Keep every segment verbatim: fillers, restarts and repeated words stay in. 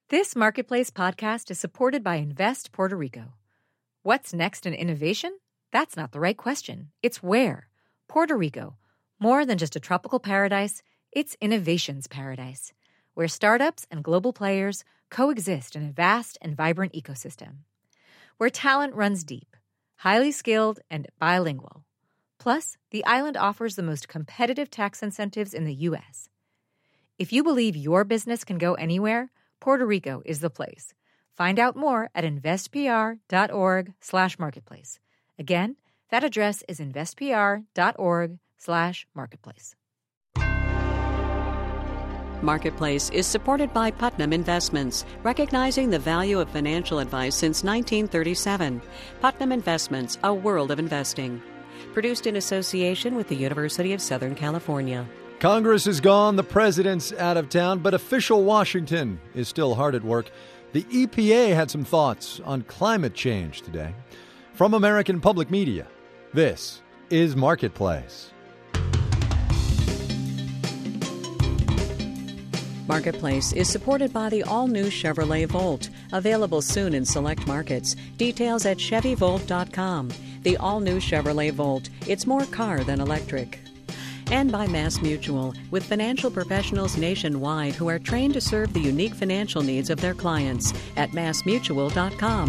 This Marketplace podcast is supported by Invest Puerto Rico. What's next in innovation? That's not the right question. It's where. Puerto Rico. More than just a tropical paradise, it's innovation's paradise, where startups and global players coexist in a vast and vibrant ecosystem. Where talent runs deep, highly skilled, and bilingual. Plus, the island offers the most competitive tax incentives in the U S. If you believe your business can go anywhere, Puerto Rico is the place. Find out more at investpr.org slash marketplace. Again, that address is investpr.org slash marketplace. Marketplace is supported by Putnam Investments, recognizing the value of financial advice since nineteen thirty-seven. Putnam Investments, a world of investing. Produced in association with the University of Southern California. Congress is gone, the president's out of town, but official Washington is still hard at work. The E P A had some thoughts on climate change today. From American Public Media, this is Marketplace. Marketplace is supported by the all-new Chevrolet Volt, available soon in select markets. Details at chevy volt dot com. The all-new Chevrolet Volt. It's more car than electric. And by MassMutual, with financial professionals nationwide who are trained to serve the unique financial needs of their clients at mass mutual dot com.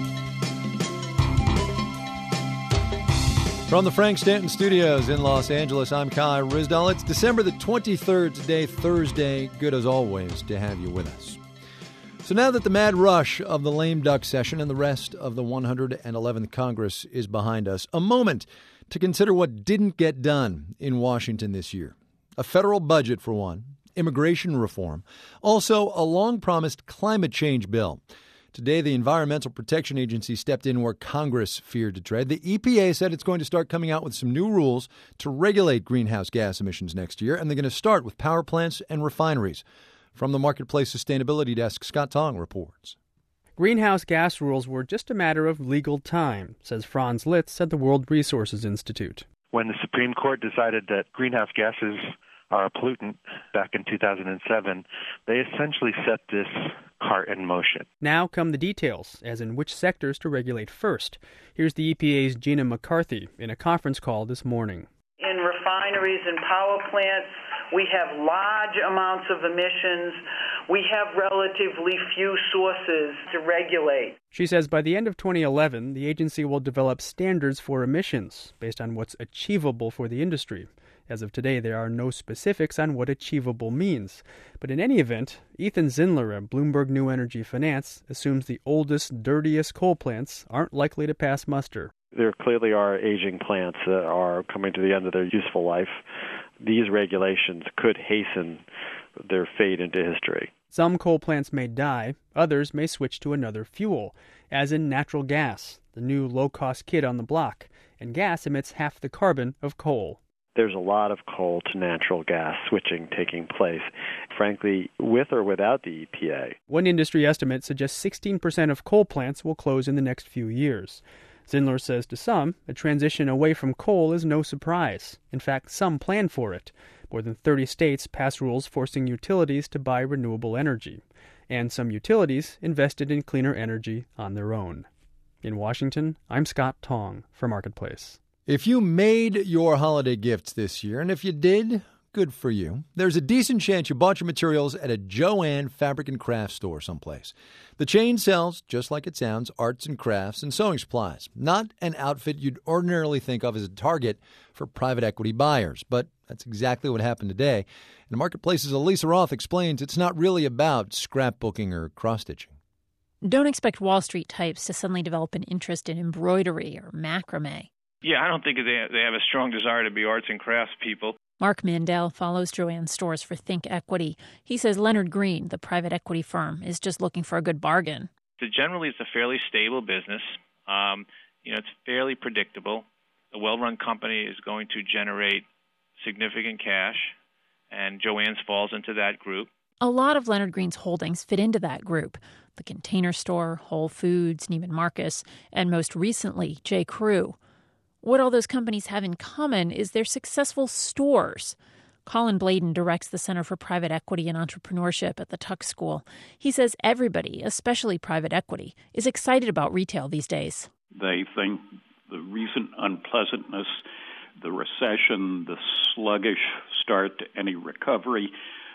From the Frank Stanton Studios in Los Angeles, I'm Kai Ryssdal. It's December the twenty-third today, Thursday. Good as always to have you with us. So now that the mad rush of the lame duck session and the rest of the one hundred eleventh Congress is behind us, a moment to consider what didn't get done in Washington this year. A federal budget, for one, immigration reform, also a long-promised climate change bill. Today, the Environmental Protection Agency stepped in where Congress feared to tread. The E P A said it's going to start coming out with some new rules to regulate greenhouse gas emissions next year, and they're going to start with power plants and refineries. From the Marketplace Sustainability Desk, Scott Tong reports. Greenhouse gas rules were just a matter of legal time, says Franz Litz at the World Resources Institute. When the Supreme Court decided that greenhouse gases are a pollutant back in two thousand seven, they essentially set this cart in motion. Now come the details, as in which sectors to regulate first. Here's the E P A's Gina McCarthy in a conference call this morning. In refineries and power plants, we have large amounts of emissions. We have relatively few sources to regulate. She says by the end of twenty eleven, the agency will develop standards for emissions based on what's achievable for the industry. As of today, there are no specifics on what achievable means. But in any event, Ethan Zindler at Bloomberg New Energy Finance assumes the oldest, dirtiest coal plants aren't likely to pass muster. There clearly are aging plants that are coming to the end of their useful life. These regulations could hasten their fade into history. Some coal plants may die, others may switch to another fuel, as in natural gas, the new low-cost kid on the block, and gas emits half the carbon of coal. There's a lot of coal to natural gas switching taking place, frankly, with or without the E P A. One industry estimate suggests sixteen percent of coal plants will close in the next few years. Zindler says to some, a transition away from coal is no surprise. In fact, some plan for it. More than thirty states passed rules forcing utilities to buy renewable energy. And some utilities invested in cleaner energy on their own. In Washington, I'm Scott Tong for Marketplace. If you made your holiday gifts this year, and if you did, good for you. There's a decent chance you bought your materials at a Jo-Ann Fabric and Craft store someplace. The chain sells, just like it sounds, arts and crafts and sewing supplies. Not an outfit you'd ordinarily think of as a target for private equity buyers, but that's exactly what happened today. And Marketplace's Elisa Roth explains it's not really about scrapbooking or cross-stitching. Don't expect Wall Street types to suddenly develop an interest in embroidery or macrame. Yeah, I don't think they they have a strong desire to be arts and crafts people. Mark Mandel follows Jo-Ann stores for Think Equity. He says Leonard Green, the private equity firm, is just looking for a good bargain. So generally, it's a fairly stable business. Um, you know, it's fairly predictable. A well-run company is going to generate significant cash, and Jo-Ann's falls into that group. A lot of Leonard Green's holdings fit into that group. The Container Store, Whole Foods, Neiman Marcus, and most recently, J. Crew. What all those companies have in common is they're successful stores. Colin Bladen directs the Center for Private Equity and Entrepreneurship at the Tuck School. He says everybody, especially private equity, is excited about retail these days. They think the recent unpleasantness, the recession, the sluggish start to any recovery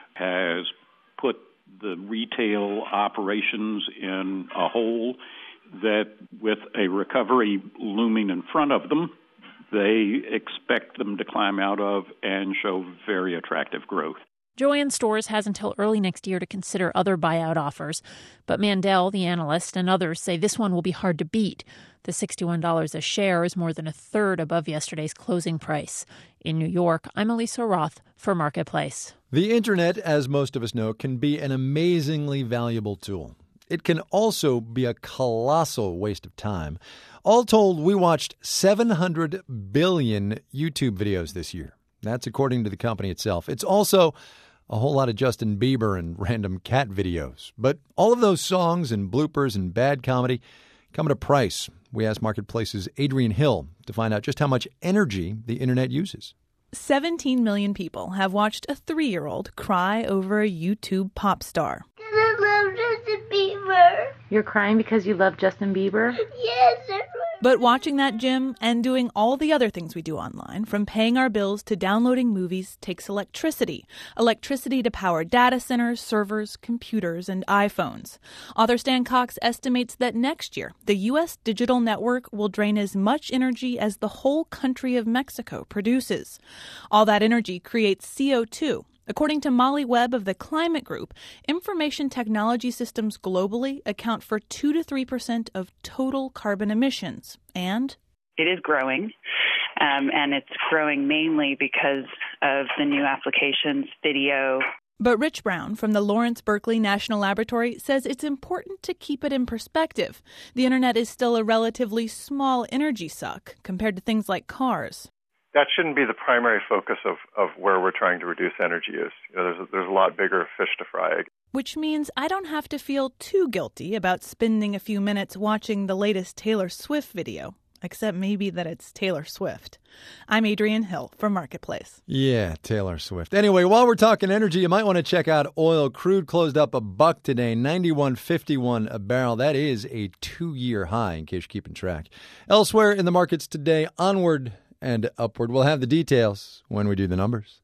has put the retail operations in a hole that with a recovery looming in front of them, they expect them to climb out of and show very attractive growth. Joann Stores has until early next year to consider other buyout offers, but Mandel, the analyst, and others say this one will be hard to beat. The sixty-one dollars a share is more than a third above yesterday's closing price. In New York, I'm Elisa Roth for Marketplace. The internet, as most of us know, can be an amazingly valuable tool. It can also be a colossal waste of time. All told, we watched seven hundred billion YouTube videos this year. That's according to the company itself. It's also a whole lot of Justin Bieber and random cat videos. But all of those songs and bloopers and bad comedy come at a price. We asked Marketplace's Adrian Hill to find out just how much energy the internet uses. seventeen million people have watched a three-year-old cry over a YouTube pop star. I love Justin Bieber. You're crying because you love Justin Bieber? Yes, that's right. But watching that, Jim, and doing all the other things we do online, from paying our bills to downloading movies, takes electricity. Electricity to power data centers, servers, computers, and iPhones. Author Stan Cox estimates that next year, the U S digital network will drain as much energy as the whole country of Mexico produces. All that energy creates C O two. According to Molly Webb of the Climate Group, information technology systems globally account for two to three percent of total carbon emissions. And it is growing, um, and it's growing mainly because of the new applications, video. But Rich Brown from the Lawrence Berkeley National Laboratory says it's important to keep it in perspective. The internet is still a relatively small energy suck compared to things like cars. That shouldn't be the primary focus of, of where we're trying to reduce energy use. You know, there's, a, there's a lot bigger fish to fry. Which means I don't have to feel too guilty about spending a few minutes watching the latest Taylor Swift video, except maybe that it's Taylor Swift. I'm Adrian Hill for Marketplace. Yeah, Taylor Swift. Anyway, while we're talking energy, you might want to check out oil. Crude closed up a buck today, ninety-one fifty-one a barrel. That is a two-year high, in case you're keeping track. Elsewhere in the markets today, onward and upward. We'll have the details when we do the numbers.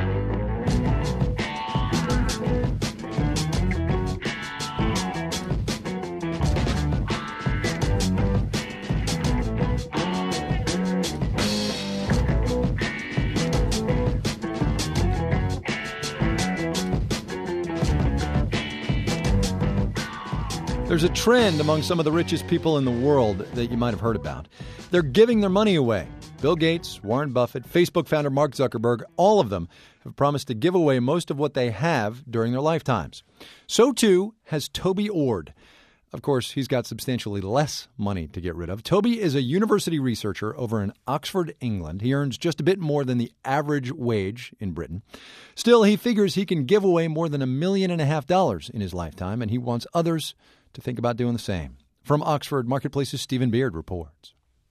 There's a trend among some of the richest people in the world that you might have heard about. They're giving their money away. Bill Gates, Warren Buffett, Facebook founder Mark Zuckerberg, all of them have promised to give away most of what they have during their lifetimes. So, too, has Toby Ord. Of course, he's got substantially less money to get rid of. Toby is a university researcher over in Oxford, England. He earns just a bit more than the average wage in Britain. Still, he figures he can give away more than a million and a half dollars in his lifetime, and he wants others to think about doing the same. From Oxford, Marketplace's Stephen Beard reports.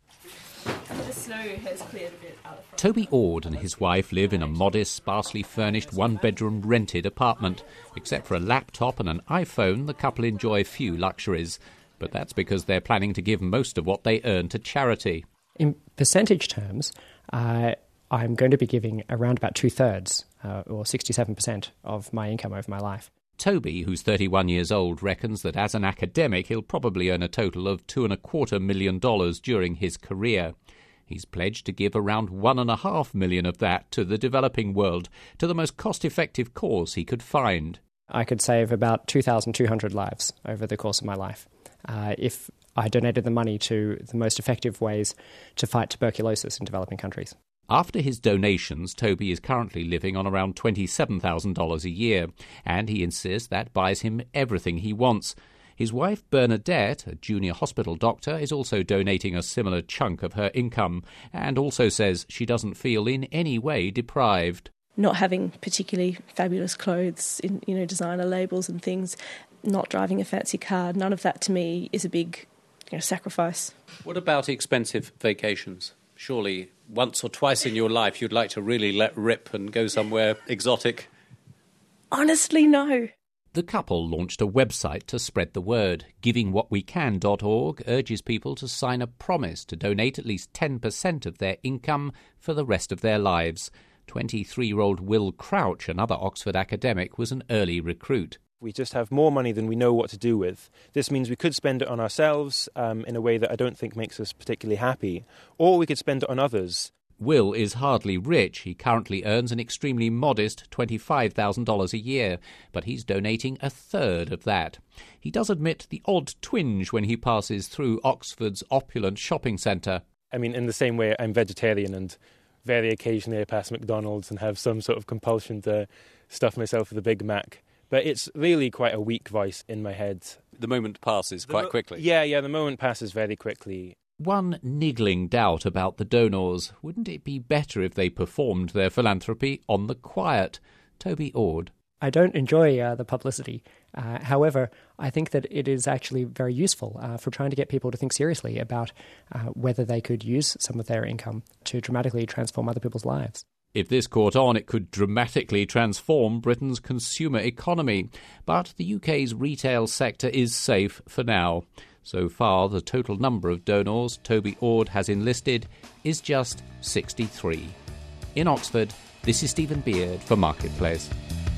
The snow has cleared a bit out of front. Toby Ord and his wife live in a modest, sparsely furnished one-bedroom rented apartment. Except for a laptop and an iPhone, the couple enjoy few luxuries. But that's because they're planning to give most of what they earn to charity. In percentage terms, uh, I'm going to be giving around about two-thirds, uh, or sixty-seven percent of my income over my life. Toby, who's thirty-one years old, reckons that as an academic he'll probably earn a total of two and a quarter million dollars during his career. He's pledged to give around one and a half million of that to the developing world, to the most cost-effective cause he could find. I could save about two thousand two hundred lives over the course of my life uh, if I donated the money to the most effective ways to fight tuberculosis in developing countries. After his donations, Toby is currently living on around twenty-seven thousand dollars a year, and he insists that buys him everything he wants. His wife, Bernadette, a junior hospital doctor, is also donating a similar chunk of her income, and also says she doesn't feel in any way deprived. Not having particularly fabulous clothes, in, you know, designer labels and things, not driving a fancy car, none of that to me is a big, you know, sacrifice. What about expensive vacations? Surely once or twice in your life you'd like to really let rip and go somewhere exotic? Honestly, no. The couple launched a website to spread the word. giving what we can dot org urges people to sign a promise to donate at least ten percent of their income for the rest of their lives. twenty-three-year-old Will Crouch, another Oxford academic, was an early recruit. We just have more money than we know what to do with. This means we could spend it on ourselves um, in a way that I don't think makes us particularly happy, or we could spend it on others. Will is hardly rich. He currently earns an extremely modest twenty-five thousand dollars a year, but he's donating a third of that. He does admit the odd twinge when he passes through Oxford's opulent shopping centre. I mean, in the same way I'm vegetarian, and very occasionally I pass McDonald's and have some sort of compulsion to stuff myself with a Big Mac. But it's really quite a weak voice in my head. The moment passes quite quickly. Yeah, yeah, the moment passes very quickly. One niggling doubt about the donors. Wouldn't it be better if they performed their philanthropy on the quiet? Toby Ord. I don't enjoy uh, the publicity. Uh, however, I think that it is actually very useful uh, for trying to get people to think seriously about uh, whether they could use some of their income to dramatically transform other people's lives. If this caught on, it could dramatically transform Britain's consumer economy. But the U K's retail sector is safe for now. So far, the total number of donors Toby Ord has enlisted is just sixty-three. In Oxford, this is Stephen Beard for Marketplace.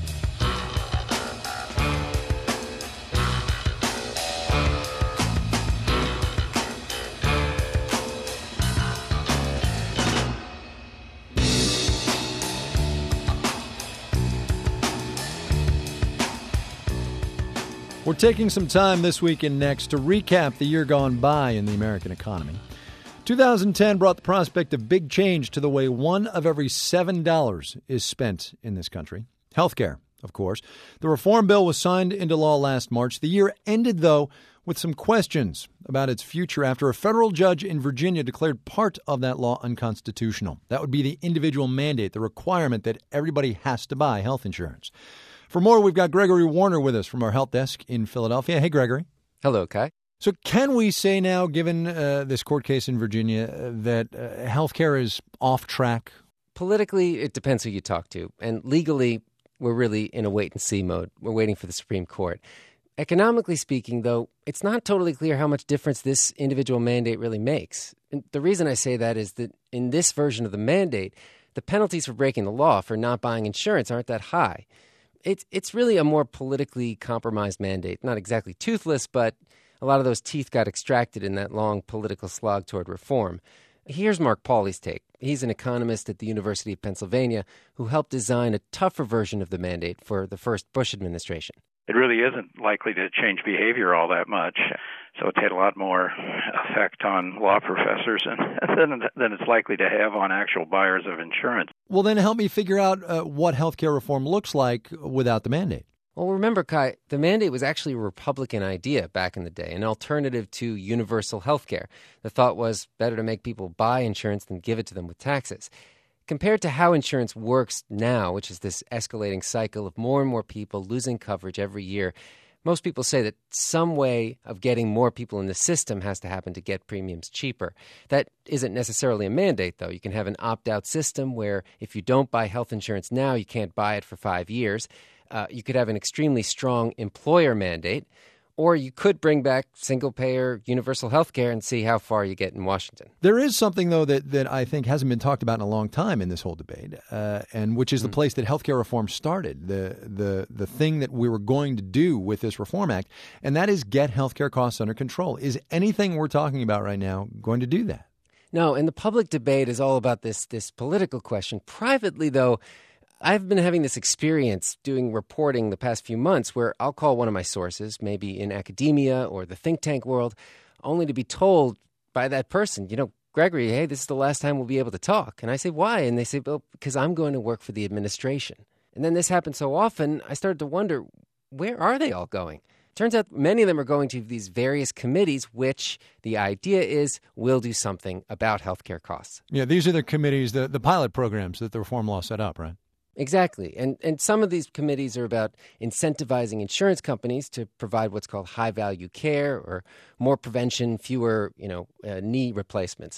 We're taking some time this week and next to recap the year gone by in the American economy. two thousand ten brought the prospect of big change to the way one of every seven dollars is spent in this country. Healthcare, of course. The reform bill was signed into law last March. The year ended, though, with some questions about its future after a federal judge in Virginia declared part of that law unconstitutional. That would be the individual mandate, the requirement that everybody has to buy health insurance. For more, we've got Gregory Warner with us from our health desk in Philadelphia. Hey, Gregory. Hello, Kai. So can we say now, given uh, this court case in Virginia, uh, that uh, healthcare is off track? Politically, it depends who you talk to. And legally, we're really in a wait-and-see mode. We're waiting for the Supreme Court. Economically speaking, though, it's not totally clear how much difference this individual mandate really makes. And the reason I say that is that in this version of the mandate, the penalties for breaking the law for not buying insurance aren't that high. It's it's really a more politically compromised mandate. Not exactly toothless, but a lot of those teeth got extracted in that long political slog toward reform. Here's Mark Pauly's take. He's an economist at the University of Pennsylvania who helped design a tougher version of the mandate for the first Bush administration. It really isn't likely to change behavior all that much. So it's had a lot more effect on law professors than, than it's likely to have on actual buyers of insurance. Well, then help me figure out uh, what healthcare reform looks like without the mandate. Well, remember, Kai, the mandate was actually a Republican idea back in the day, an alternative to universal health care. The thought was better to make people buy insurance than give it to them with taxes. Compared to how insurance works now, which is this escalating cycle of more and more people losing coverage every year, most people say that some way of getting more people in the system has to happen to get premiums cheaper. That isn't necessarily a mandate, though. You can have an opt-out system where if you don't buy health insurance now, you can't buy it for five years. Uh, you could have an extremely strong employer mandate, or you could bring back single-payer universal health care and see how far you get in Washington. There is something, though, that, that I think hasn't been talked about in a long time in this whole debate, uh, and which is the mm. place that healthcare reform started, the, the, the thing that we were going to do with this Reform Act, and that is get healthcare costs under control. Is anything we're talking about right now going to do that? No, and the public debate is all about this, this political question. Privately, though, I've been having this experience doing reporting the past few months where I'll call one of my sources, maybe in academia or the think tank world, only to be told by that person, you know, Gregory, hey, this is the last time we'll be able to talk. And I say, why? And they say, well, because I'm going to work for the administration. And then this happened so often, I started to wonder, where are they all going? Turns out many of them are going to these various committees, which the idea is will do something about healthcare costs. Yeah, these are the committees, the, the pilot programs that the reform law set up, right? Exactly. And and some of these committees are about incentivizing insurance companies to provide what's called high-value care or more prevention, fewer, you know, uh, knee replacements.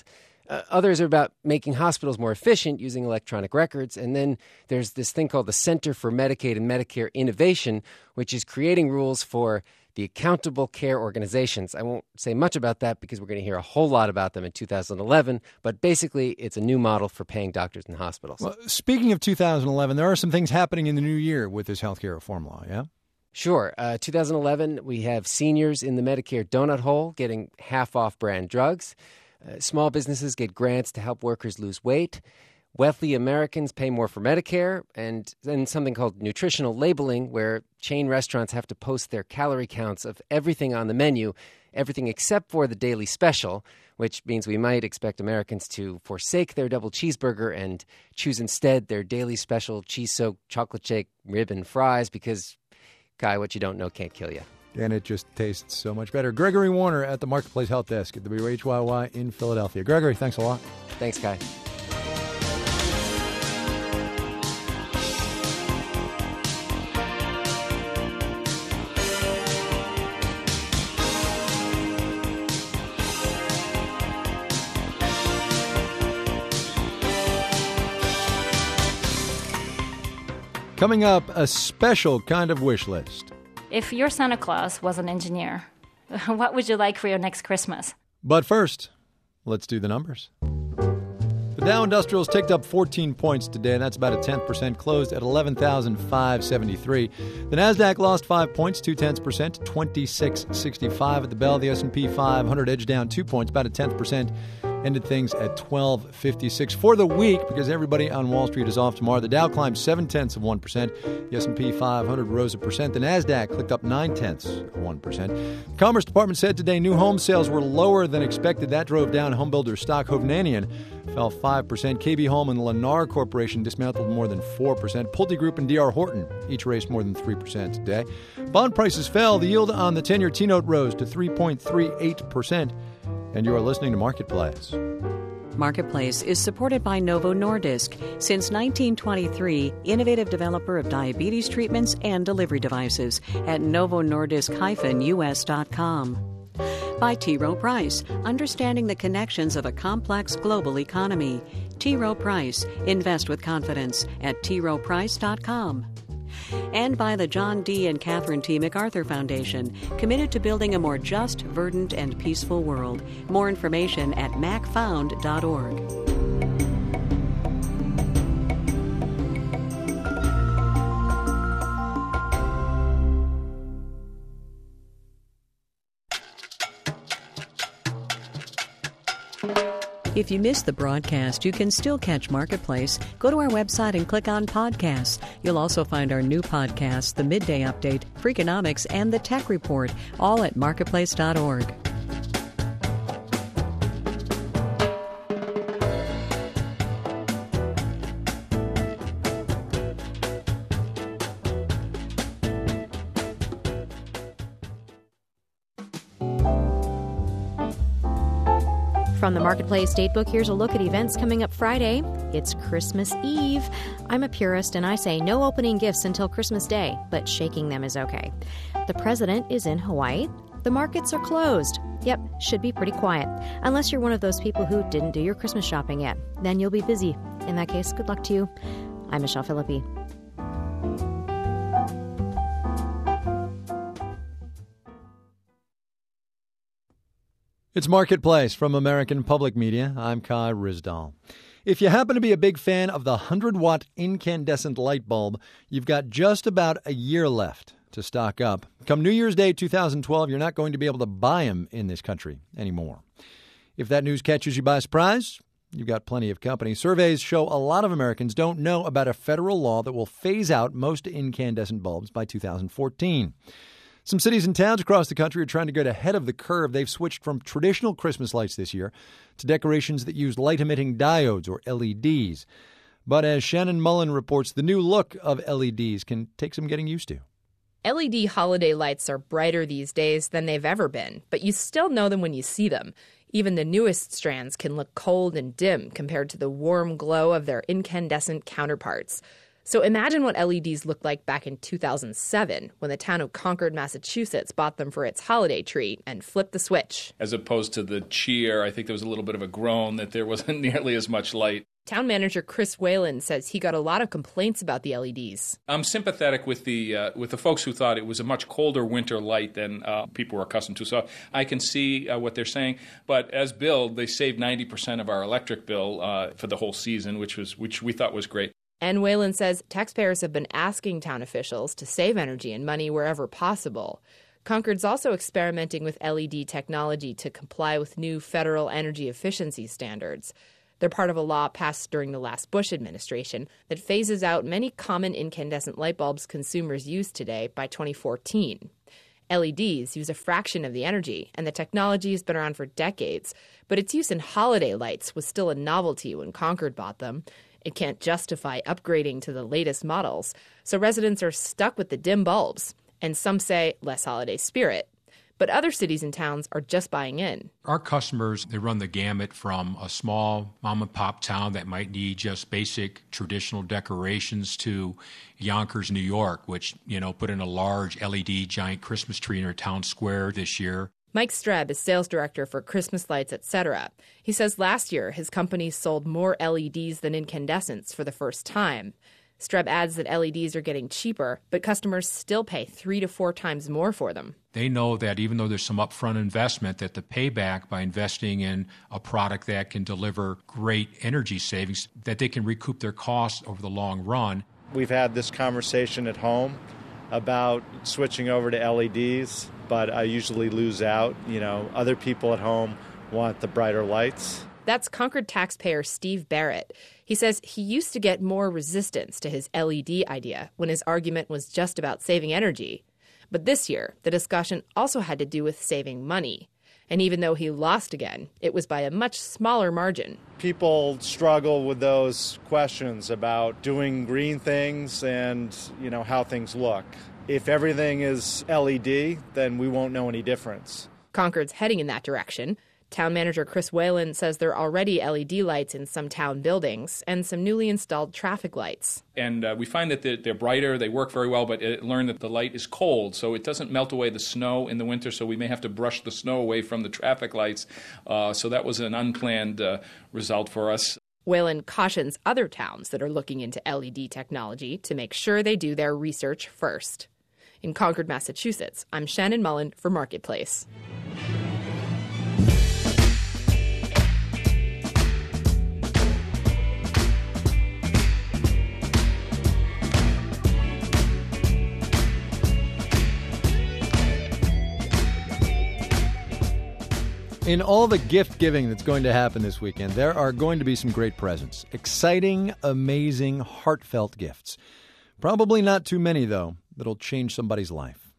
Uh, others are about making hospitals more efficient using electronic records. And then there's this thing called the Center for Medicaid and Medicare Innovation, which is creating rules for the accountable care organizations. I won't say much about that because we're going to hear a whole lot about them in two thousand eleven, but basically it's a new model for paying doctors and hospitals. Well, speaking of two thousand eleven, there are some things happening in the new year with this healthcare reform law, yeah? Sure. Uh, two thousand eleven, we have seniors in the Medicare donut hole getting half-off brand drugs. Uh, small businesses get grants to help workers lose weight. Wealthy Americans pay more for Medicare, and then something called nutritional labeling, where chain restaurants have to post their calorie counts of everything on the menu, everything except for the daily special, which means we might expect Americans to forsake their double cheeseburger and choose instead their daily special cheese-soaked chocolate shake rib and fries because, Kai, what you don't know can't kill you. And it just tastes so much better. Gregory Warner at the Marketplace Health Desk at W H Y Y in Philadelphia. Gregory, thanks a lot. Thanks, Kai. Coming up, a special kind of wish list. If your Santa Claus was an engineer, what would you like for your next Christmas? But first, let's do the numbers. The Dow Industrials ticked up fourteen points today, and that's about a tenth percent, closed at eleven thousand five hundred seventy-three. The Nasdaq lost five points, two tenths percent, twenty-six sixty-five at the bell. The S and P five hundred edged down two points, about a tenth percent. Ended things at twelve fifty-six for the week because everybody on Wall Street is off tomorrow. The Dow climbed seven tenths of one percent. The S and P five hundred rose a percent. The Nasdaq clicked up nine tenths of one percent. The Commerce Department said today new home sales were lower than expected. That drove down home builder stock. Hovnanian fell five percent. K B Home and Lennar Corporation dismantled more than four percent. Pulte Group and D R Horton each raised more than three percent today. Bond prices fell. The yield on the ten-year T-note rose to three point three eight percent. And you are listening to Marketplace. Marketplace is supported by Novo Nordisk. Since nineteen twenty-three, innovative developer of diabetes treatments and delivery devices at novo nordisk dash u s dot com. By T. Rowe Price, understanding the connections of a complex global economy. T. Rowe Price, invest with confidence at t rowe price dot com. And by the John D. and Catherine T. MacArthur Foundation, committed to building a more just, verdant, and peaceful world. More information at mac found dot org. If you missed the broadcast, you can still catch Marketplace. Go to our website and click on podcasts. You'll also find our new podcasts, The Midday Update, Freakonomics, and The Tech Report, all at marketplace dot org. From the Marketplace Datebook, here's a look at events coming up Friday. It's Christmas Eve. I'm a purist and I say no opening gifts until Christmas Day, but shaking them is okay. The president is in Hawaii. The markets are closed. Yep, should be pretty quiet. Unless you're one of those people who didn't do your Christmas shopping yet. Then you'll be busy. In that case, good luck to you. I'm Michelle Philippi. It's Marketplace from American Public Media. I'm Kai Ryssdal. If you happen to be a big fan of the one hundred watt incandescent light bulb, you've got just about a year left to stock up. Come New Year's Day two thousand twelve, you're not going to be able to buy them in this country anymore. If that news catches you by surprise, you've got plenty of company. Surveys show a lot of Americans don't know about a federal law that will phase out most incandescent bulbs by two thousand fourteen. Some cities and towns across the country are trying to get ahead of the curve. They've switched from traditional Christmas lights this year to decorations that use light-emitting diodes, or L E Ds. But as Shannon Mullen reports, the new look of L E Ds can take some getting used to. L E D holiday lights are brighter these days than they've ever been, but you still know them when you see them. Even the newest strands can look cold and dim compared to the warm glow of their incandescent counterparts. So imagine what L E Ds looked like back in two thousand seven when the town of Concord, Massachusetts bought them for its holiday tree and flipped the switch. As opposed to the cheer, I think there was a little bit of a groan that there wasn't nearly as much light. Town manager Chris Whalen says he got a lot of complaints about the L E Ds. I'm sympathetic with the uh, with the folks who thought it was a much colder winter light than uh, people were accustomed to. So I can see uh, what they're saying. But as billed, they saved ninety percent of our electric bill uh, for the whole season, which was which we thought was great. And Whalen says taxpayers have been asking town officials to save energy and money wherever possible. Concord's also experimenting with L E D technology to comply with new federal energy efficiency standards. They're part of a law passed during the last Bush administration that phases out many common incandescent light bulbs consumers use today by twenty fourteen. L E Ds use a fraction of the energy, and the technology has been around for decades, but its use in holiday lights was still a novelty when Concord bought them. It can't justify upgrading to the latest models, so residents are stuck with the dim bulbs, and some say less holiday spirit. But other cities and towns are just buying in. Our customers, they run the gamut from a small mom-and-pop town that might need just basic traditional decorations to Yonkers, New York, which, you know, put in a large L E D giant Christmas tree in their town square this year. Mike Streb is sales director for Christmas lights, et cetera. He says last year his company sold more L E Ds than incandescents for the first time. Streb adds that L E Ds are getting cheaper, but customers still pay three to four times more for them. They know that even though there's some upfront investment, that the payback by investing in a product that can deliver great energy savings, that they can recoup their costs over the long run. We've had this conversation at home about switching over to L E Ds, but I usually lose out. You know, other people at home want the brighter lights. That's Concord taxpayer Steve Barrett. He says he used to get more resistance to his L E D idea when his argument was just about saving energy. But this year, the discussion also had to do with saving money. And even though he lost again, it was by a much smaller margin. People struggle with those questions about doing green things and, you know, how things look. If everything is L E D, then we won't know any difference. Concord's heading in that direction. Town manager Chris Whalen says there are already L E D lights in some town buildings and some newly installed traffic lights. And uh, we find that they're, they're brighter, they work very well, but it learned that the light is cold, so it doesn't melt away the snow in the winter, so we may have to brush the snow away from the traffic lights. Uh, so that was an unplanned uh, result for us. Whalen cautions other towns that are looking into L E D technology to make sure they do their research first. In Concord, Massachusetts, I'm Shannon Mullen for Marketplace. In all the gift giving that's going to happen this weekend, there are going to be some great presents. Exciting, amazing, heartfelt gifts. Probably not too many, though, that'll change somebody's life.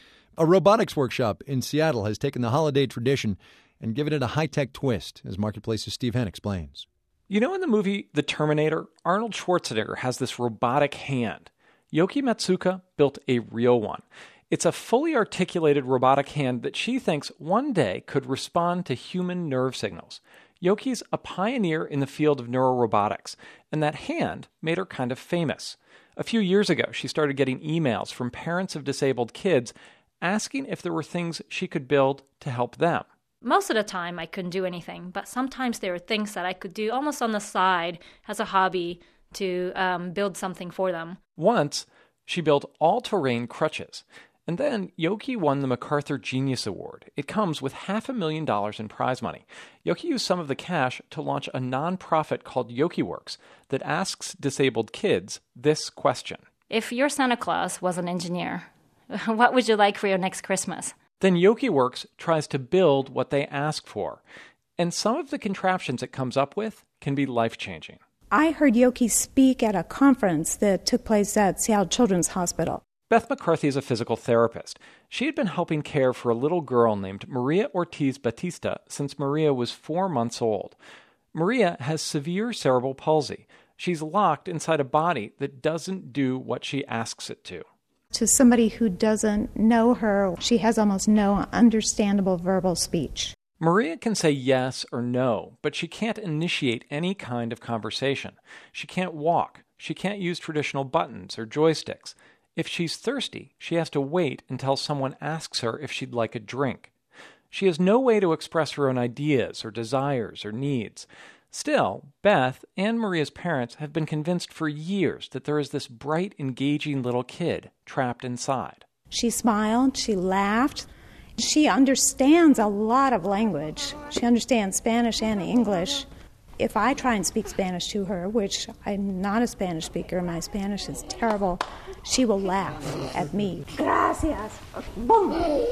A robotics workshop in Seattle has taken the holiday tradition and given it a high-tech twist, as Marketplace's Steve Henn explains. You know, in the movie The Terminator, Arnold Schwarzenegger has this robotic hand. Yoki Matsuka built a real one. It's a fully articulated robotic hand that she thinks one day could respond to human nerve signals. Yoki's a pioneer in the field of neurorobotics, and that hand made her kind of famous. A few years ago, she started getting emails from parents of disabled kids asking if there were things she could build to help them. Most of the time, I couldn't do anything, but sometimes there were things that I could do almost on the side as a hobby to um, build something for them. Once, she built all-terrain crutches. And then Yoki won the MacArthur Genius Award. It comes with half a million dollars in prize money. Yoki used some of the cash to launch a nonprofit called YokiWorks that asks disabled kids this question. If your Santa Claus was an engineer, what would you like for your next Christmas? Then YokiWorks tries to build what they ask for. And some of the contraptions it comes up with can be life-changing. I heard Yoki speak at a conference that took place at Seattle Children's Hospital. Beth McCarthy is a physical therapist. She had been helping care for a little girl named Maria Ortiz Batista since Maria was four months old. Maria has severe cerebral palsy. She's locked inside a body that doesn't do what she asks it to. To somebody who doesn't know her, she has almost no understandable verbal speech. Maria can say yes or no, but she can't initiate any kind of conversation. She can't walk. She can't use traditional buttons or joysticks. If she's thirsty, she has to wait until someone asks her if she'd like a drink. She has no way to express her own ideas or desires or needs. Still, Beth and Maria's parents have been convinced for years that there is this bright, engaging little kid trapped inside. She smiled, she laughed. She understands a lot of language. She understands Spanish and English. If I try and speak Spanish to her, which I'm not a Spanish speaker, my Spanish is terrible, she will laugh at me. Gracias. Boom.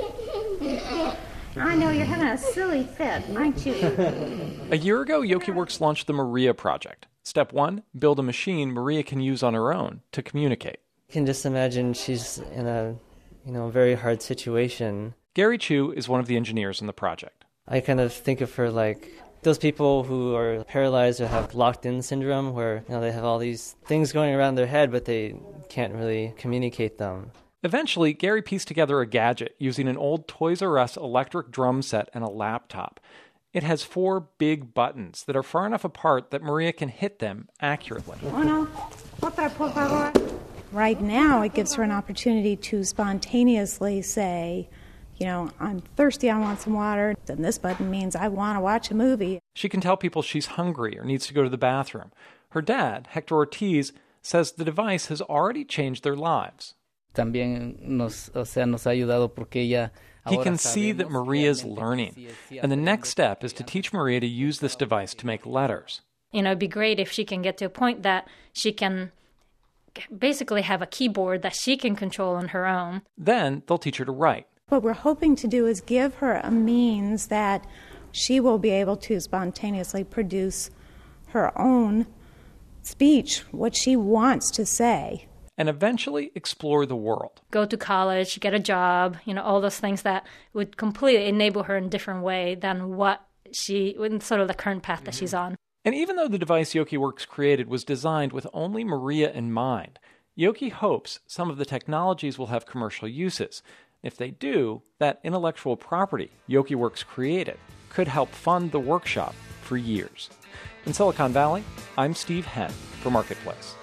I know you're having a silly fit, aren't you? A year ago, YokiWorks launched the Maria project. Step one, build a machine Maria can use on her own to communicate. You can just imagine she's in a, you know, very hard situation. Gary Chu is one of the engineers in the project. I kind of think of her like those people who are paralyzed or have locked-in syndrome, where you know they have all these things going around their head, but they can't really communicate them. Eventually, Gary pieced together a gadget using an old Toys R Us electric drum set and a laptop. It has four big buttons that are far enough apart that Maria can hit them accurately. Uno, otra, por favor. Right now, it gives her an opportunity to spontaneously say, you know, I'm thirsty, I want some water. Then this button means I want to watch a movie. She can tell people she's hungry or needs to go to the bathroom. Her dad, Hector Ortiz, says the device has already changed their lives. También nos, o sea, nos ha ayudado porque ella He can see that Maria's learning, and the next step is to teach Maria to use this device to make letters. You know, it'd be great if she can get to a point that she can basically have a keyboard that she can control on her own. Then they'll teach her to write. What we're hoping to do is give her a means that she will be able to spontaneously produce her own speech, what she wants to say. And eventually explore the world. Go to college, get a job, you know, all those things that would completely enable her in a different way than what she, in sort of the current path that mm-hmm. she's on. And even though the device YokiWorks created was designed with only Maria in mind, Yoki hopes some of the technologies will have commercial uses. If they do, that intellectual property YokiWorks created could help fund the workshop for years. In Silicon Valley, I'm Steve Henn for Marketplace.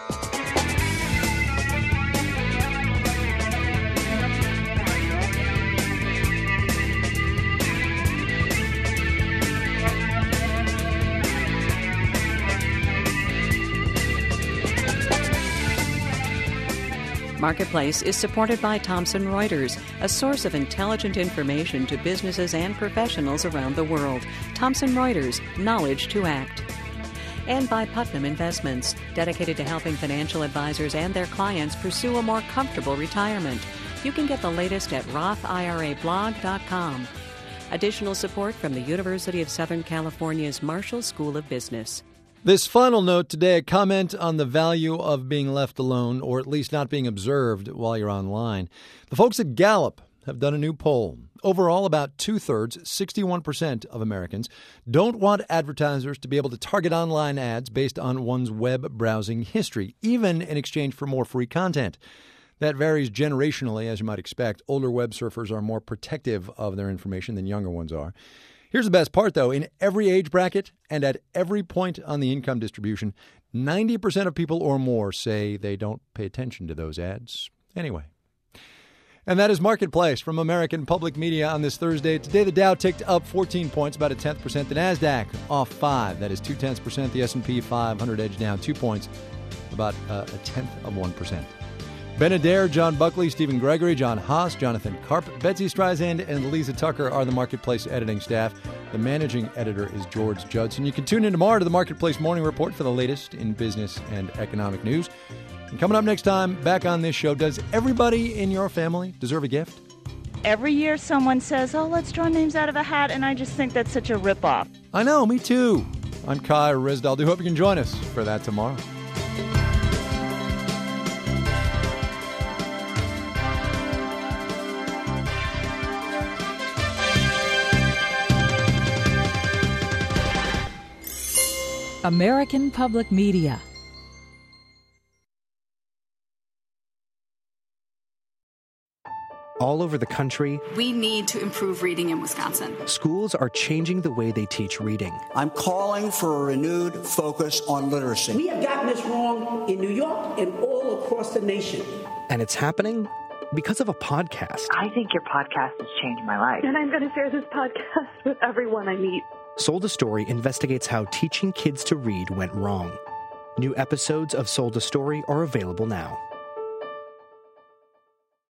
Marketplace is supported by Thomson Reuters, a source of intelligent information to businesses and professionals around the world. Thomson Reuters, knowledge to act. And by Putnam Investments, dedicated to helping financial advisors and their clients pursue a more comfortable retirement. You can get the latest at roth I R A blog dot com. Additional support from the University of Southern California's Marshall School of Business. This final note today, a comment on the value of being left alone, or at least not being observed while you're online. The folks at Gallup have done a new poll. Overall, about two-thirds, sixty-one percent of Americans, don't want advertisers to be able to target online ads based on one's web browsing history, even in exchange for more free content. That varies generationally, as you might expect. Older web surfers are more protective of their information than younger ones are. Here's the best part, though. In every age bracket and at every point on the income distribution, ninety percent of people or more say they don't pay attention to those ads anyway. And that is Marketplace from American Public Media on this Thursday. Today, the Dow ticked up fourteen points, about a tenth percent. The NASDAQ off five. That is two-tenths percent. The S and P five hundred edge down two points, about uh, a tenth of one percent. Ben Adair, John Buckley, Stephen Gregory, John Haas, Jonathan Karp, Betsy Streisand, and Lisa Tucker are the Marketplace editing staff. The managing editor is George Judson. You can tune in tomorrow to the Marketplace Morning Report for the latest in business and economic news. And coming up next time, back on this show, does everybody in your family deserve a gift? Every year someone says, oh, let's draw names out of a hat, and I just think that's such a ripoff. I know, me too. I'm Kai Ryssdal. Do hope you can join us for that tomorrow. American Public Media. all over the country, we need to improve reading in Wisconsin. Schools are changing the way they teach reading. I'm calling for a renewed focus on literacy. We have gotten this wrong in New York and all across the nation. And it's happening because of a podcast. I think your podcast has changed my life. And I'm going to share this podcast with everyone I meet. Sold a Story investigates how teaching kids to read went wrong. New episodes of Sold a Story are available now.